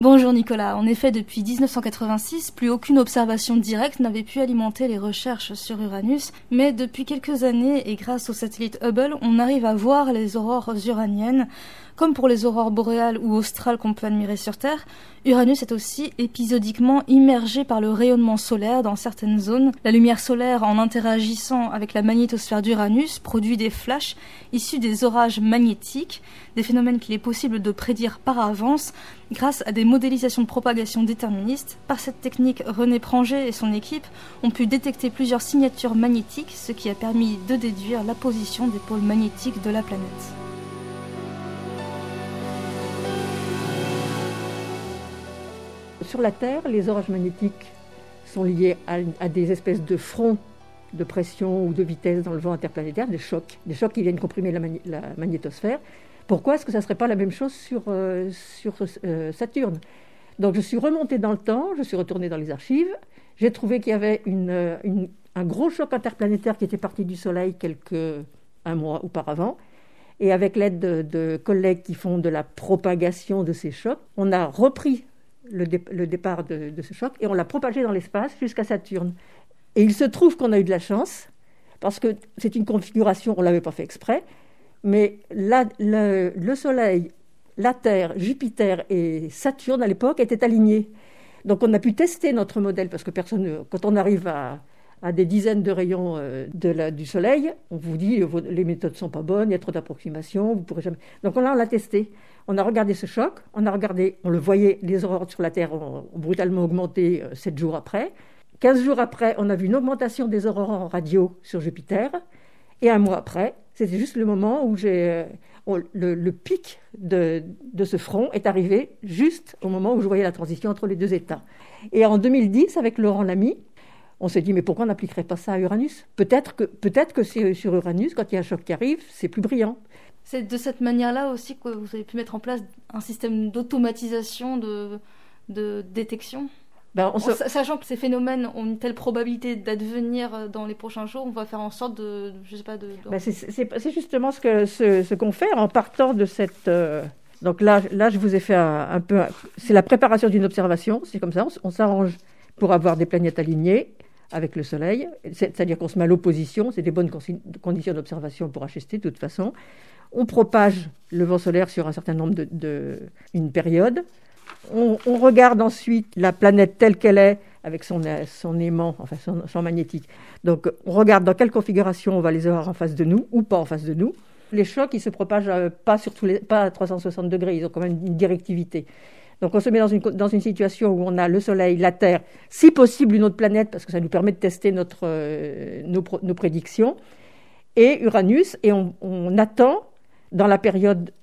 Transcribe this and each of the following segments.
Bonjour Nicolas. En effet, depuis 1986, plus aucune observation directe n'avait pu alimenter les recherches sur Uranus, mais depuis quelques années, et grâce au satellite Hubble, on arrive à voir les aurores uraniennes. Comme pour les aurores boréales ou australes qu'on peut admirer sur Terre, Uranus est aussi épisodiquement immergé par le rayonnement solaire dans certaines zones. La lumière solaire, en interagissant avec la magnétosphère d'Uranus, produit des flashs issus des orages magnétiques, des phénomènes qu'il est possible de prédire par avance grâce à des modélisations de propagation déterministes. Par cette technique, René Pranger et son équipe ont pu détecter plusieurs signatures magnétiques, ce qui a permis de déduire la position des pôles magnétiques de la planète. Sur la Terre, les orages magnétiques sont liés à des espèces de fronts de pression ou de vitesse dans le vent interplanétaire, des chocs qui viennent comprimer la magnétosphère. Pourquoi est-ce que ça ne serait pas la même chose sur Saturne ? Donc je suis remontée dans le temps, je suis retournée dans les archives, j'ai trouvé qu'il y avait un gros choc interplanétaire qui était parti du Soleil un mois auparavant. Et avec l'aide de collègues qui font de la propagation de ces chocs, on a repris le départ de ce choc et on l'a propagé dans l'espace jusqu'à Saturne. Et il se trouve qu'on a eu de la chance, parce que c'est une configuration, on ne l'avait pas fait exprès, mais le Soleil, la Terre, Jupiter et Saturne à l'époque étaient alignés. Donc on a pu tester notre modèle, parce que quand on arrive à des dizaines de rayons du Soleil, on vous dit les méthodes ne sont pas bonnes, il y a trop d'approximations, vous pourrez jamais. Donc là on l'a testé. On a regardé ce choc, on le voyait, les aurores sur la Terre ont brutalement augmenté 7 jours après. 15 jours après, on a vu une augmentation des aurores en radio sur Jupiter. Et un mois après, c'était juste le moment où le pic de ce front est arrivé juste au moment où je voyais la transition entre les deux états. Et en 2010, avec Laurent Lamy, on s'est dit, mais pourquoi on n'appliquerait pas ça à Uranus ? Peut-être que sur Uranus, quand il y a un choc qui arrive, c'est plus brillant. C'est de cette manière-là aussi que vous avez pu mettre en place un système d'automatisation de détection ? Sachant que ces phénomènes ont une telle probabilité d'advenir dans les prochains jours, on va faire en sorte c'est justement ce qu'on fait en partant de cette... Donc là, je vous ai fait un peu... C'est la préparation d'une observation, c'est comme ça, on s'arrange pour avoir des planètes alignées avec le Soleil, c'est-à-dire qu'on se met à l'opposition, c'est des bonnes conditions d'observation pour HST de toute façon. On propage le vent solaire sur un certain nombre une période. On regarde ensuite la planète telle qu'elle est, avec son aimant, enfin son champ magnétique. Donc on regarde dans quelle configuration on va les avoir en face de nous ou pas en face de nous. Les chocs, ils se propagent pas à 360 degrés, ils ont quand même une directivité. Donc on se met dans une situation où on a le Soleil, la Terre, si possible une autre planète, parce que ça nous permet de tester nos prédictions, et Uranus, et on attend, dans la période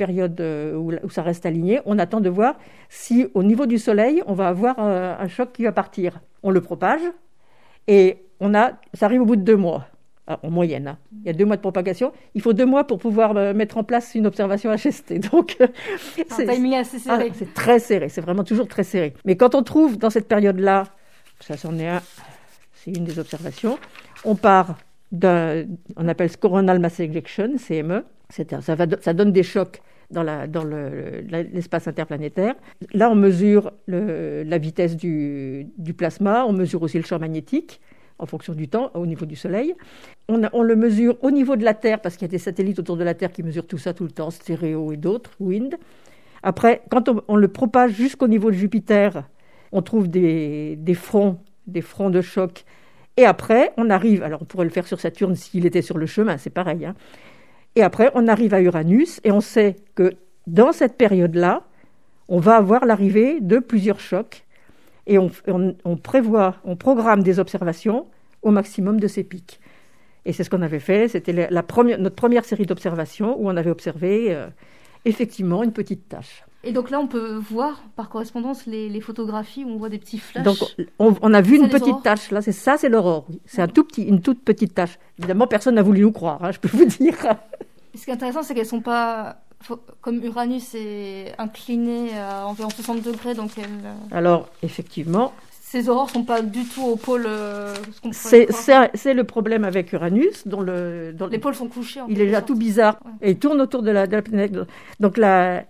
où ça reste aligné, on attend de voir si au niveau du Soleil, on va avoir un choc qui va partir. On le propage, et ça arrive au bout de 2 mois. En moyenne, hein. Il y a 2 mois de propagation. Il faut 2 mois pour pouvoir mettre en place une observation HST. Donc, c'est un timing assez serré. C'est très serré, c'est vraiment toujours très serré. Mais quand on trouve dans cette période-là, ça c'en est c'est une des observations, on part on appelle ce coronal mass ejection, CME. Ça donne des chocs dans l'espace interplanétaire. Là, on mesure la vitesse du plasma, on mesure aussi le champ magnétique, en fonction du temps, au niveau du Soleil. On le mesure au niveau de la Terre, parce qu'il y a des satellites autour de la Terre qui mesurent tout ça tout le temps, stéréo et d'autres, WIND. Après, quand on le propage jusqu'au niveau de Jupiter, on trouve des fronts de choc. Et après, on arrive, alors on pourrait le faire sur Saturne s'il était sur le chemin, c'est pareil. Hein. Et après, on arrive à Uranus, et on sait que dans cette période-là, on va avoir l'arrivée de plusieurs chocs. Et on programme des observations au maximum de ces pics. Et c'est ce qu'on avait fait, c'était notre première série d'observations où on avait observé effectivement une petite tache. Et donc là, on peut voir par correspondance les photographies où on voit des petits flashs. Donc on a vu une petite tache, là, c'est l'aurore. Oui. C'est une toute petite tache. Évidemment, personne n'a voulu nous croire, hein, je peux vous dire. Ce qui est intéressant, c'est qu'elles ne sont pas... Comme Uranus est incliné à environ 60 degrés, donc Alors, effectivement... Ces aurores ne sont pas du tout au pôle... c'est le problème avec Uranus, dont les pôles sont couchés. Il est déjà tout bizarre, ouais. Et il tourne autour de la planète. Donc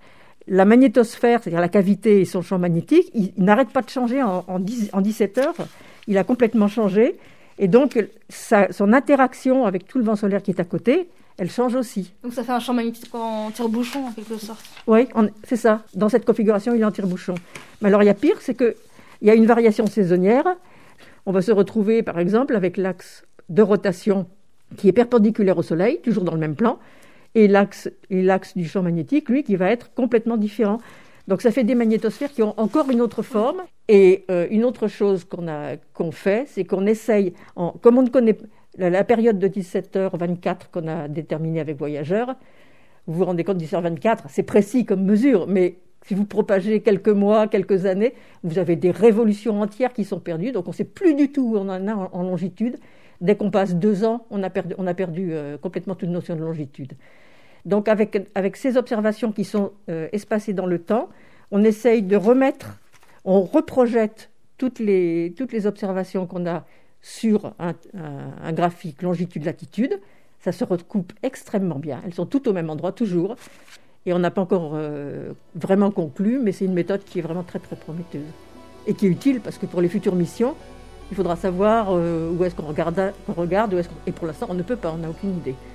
La magnétosphère, c'est-à-dire la cavité et son champ magnétique, il n'arrête pas de changer en 17 heures. Il a complètement changé. Et donc, son interaction avec tout le vent solaire qui est à côté, elle change aussi. Donc ça fait un champ magnétique en tire-bouchon, en quelque sorte. Oui, c'est ça. Dans cette configuration, il est en tire-bouchon. Mais alors, il y a pire, c'est qu'il y a une variation saisonnière. On va se retrouver, par exemple, avec l'axe de rotation qui est perpendiculaire au Soleil, toujours dans le même plan, et l'axe du champ magnétique, lui, qui va être complètement différent. Donc ça fait des magnétosphères qui ont encore une autre forme. Et une autre chose qu'on fait, c'est qu'on essaye, comme on ne connaît la période de 17h24 qu'on a déterminée avec Voyageur, vous vous rendez compte, 17h24, c'est précis comme mesure, mais si vous propagez quelques mois, quelques années, vous avez des révolutions entières qui sont perdues, donc on ne sait plus du tout où on en a en longitude. Dès qu'on passe 2 ans, on a perdu complètement toute notion de longitude. Donc avec ces observations qui sont espacées dans le temps, on essaye de on reprojette toutes les observations qu'on a sur un graphique longitude-latitude. Ça se recoupe extrêmement bien. Elles sont toutes au même endroit, toujours. Et on n'a pas encore vraiment conclu, mais c'est une méthode qui est vraiment très, très prometteuse. Et qui est utile, parce que pour les futures missions, il faudra savoir où est-ce qu'on regarde, et pour l'instant, on ne peut pas, on n'a aucune idée.